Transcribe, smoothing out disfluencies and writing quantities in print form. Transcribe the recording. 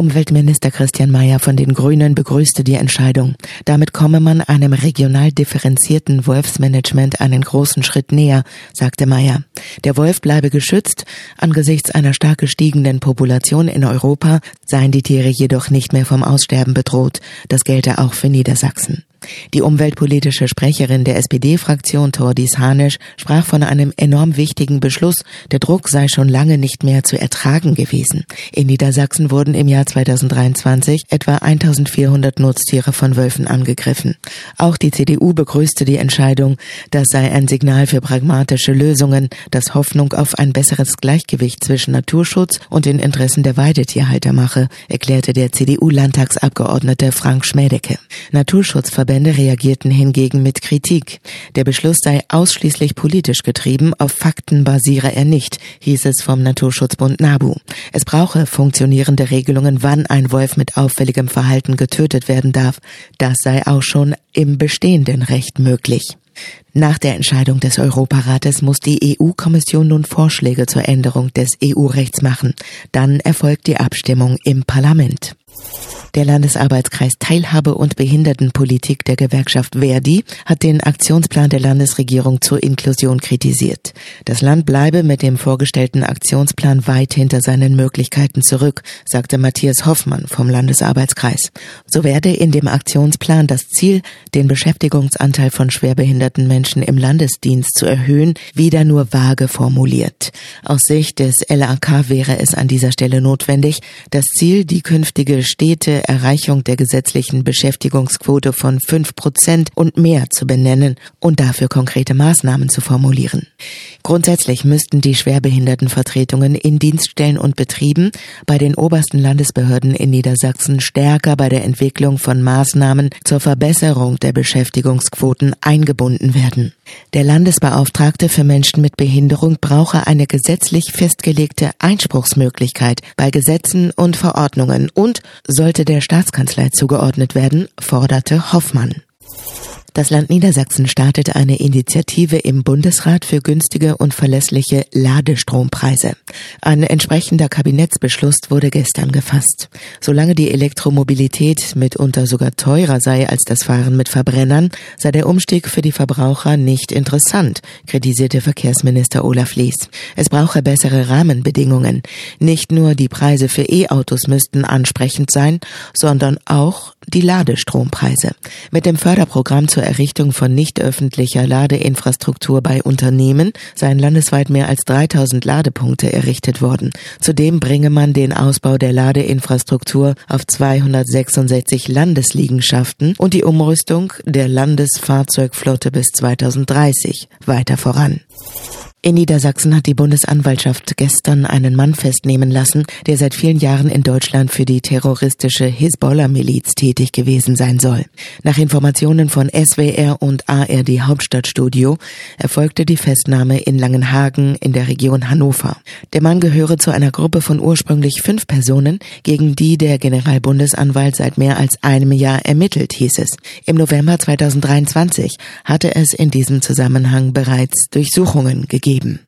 Umweltminister Christian Mayer von den Grünen begrüßte die Entscheidung. Damit komme man einem regional differenzierten Wolfsmanagement einen großen Schritt näher, sagte Mayer. Der Wolf bleibe geschützt. Angesichts einer stark gestiegenen Population in Europa seien die Tiere jedoch nicht mehr vom Aussterben bedroht. Das gelte auch für Niedersachsen. Die umweltpolitische Sprecherin der SPD-Fraktion Thordis Hanisch sprach von einem enorm wichtigen Beschluss. Der Druck sei schon lange nicht mehr zu ertragen gewesen. In Niedersachsen wurden im Jahr 2023 etwa 1400 Nutztiere von Wölfen angegriffen. Auch die CDU begrüßte die Entscheidung. Das sei ein Signal für pragmatische Lösungen, das Hoffnung auf ein besseres Gleichgewicht zwischen Naturschutz und den Interessen der Weidetierhalter mache, erklärte der CDU-Landtagsabgeordnete Frank Schmädecke. Naturschutzverbände reagierten hingegen mit Kritik. Der Beschluss sei ausschließlich politisch getrieben, auf Fakten basiere er nicht, hieß es vom Naturschutzbund NABU. Es brauche funktionierende Regelungen, wann ein Wolf mit auffälligem Verhalten getötet werden darf. Das sei auch schon im bestehenden Recht möglich. Nach der Entscheidung des Europarates muss die EU-Kommission nun Vorschläge zur Änderung des EU-Rechts machen. Dann erfolgt die Abstimmung im Parlament. Der Landesarbeitskreis Teilhabe und Behindertenpolitik der Gewerkschaft ver.di hat den Aktionsplan der Landesregierung zur Inklusion kritisiert. Das Land bleibe mit dem vorgestellten Aktionsplan weit hinter seinen Möglichkeiten zurück, sagte Matthias Hoffmann vom Landesarbeitskreis. So werde in dem Aktionsplan das Ziel, den Beschäftigungsanteil von schwerbehinderten Menschen im Landesdienst zu erhöhen, wieder nur vage formuliert. Aus Sicht des LAK wäre es an dieser Stelle notwendig, das Ziel, die künftige stete Erreichung der gesetzlichen Beschäftigungsquote von 5% und mehr zu benennen und dafür konkrete Maßnahmen zu formulieren. Grundsätzlich müssten die Schwerbehindertenvertretungen in Dienststellen und Betrieben bei den obersten Landesbehörden in Niedersachsen stärker bei der Entwicklung von Maßnahmen zur Verbesserung der Beschäftigungsquoten eingebunden werden. Der Landesbeauftragte für Menschen mit Behinderung brauche eine gesetzlich festgelegte Einspruchsmöglichkeit bei Gesetzen und Verordnungen und sollte der Staatskanzlei zugeordnet werden, forderte Hoffmann. Das Land Niedersachsen startet eine Initiative im Bundesrat für günstige und verlässliche Ladestrompreise. Ein entsprechender Kabinettsbeschluss wurde gestern gefasst. Solange die Elektromobilität mitunter sogar teurer sei als das Fahren mit Verbrennern, sei der Umstieg für die Verbraucher nicht interessant, kritisierte Verkehrsminister Olaf Lies. Es brauche bessere Rahmenbedingungen. Nicht nur die Preise für E-Autos müssten ansprechend sein, sondern auch die Ladestrompreise. Mit dem Förderprogramm zur Errichtung von nicht öffentlicher Ladeinfrastruktur bei Unternehmen seien landesweit mehr als 3000 Ladepunkte errichtet worden. Zudem bringe man den Ausbau der Ladeinfrastruktur auf 266 Landesliegenschaften und die Umrüstung der Landesfahrzeugflotte bis 2030 weiter voran. In Niedersachsen hat die Bundesanwaltschaft gestern einen Mann festnehmen lassen, der seit vielen Jahren in Deutschland für die terroristische Hisbollah-Miliz tätig gewesen sein soll. Nach Informationen von SWR und ARD Hauptstadtstudio erfolgte die Festnahme in Langenhagen in der Region Hannover. Der Mann gehöre zu einer Gruppe von ursprünglich 5 Personen, gegen die der Generalbundesanwalt seit mehr als einem Jahr ermittelt, hieß es. Im November 2023 hatte es in diesem Zusammenhang bereits Durchsuchungen gegeben.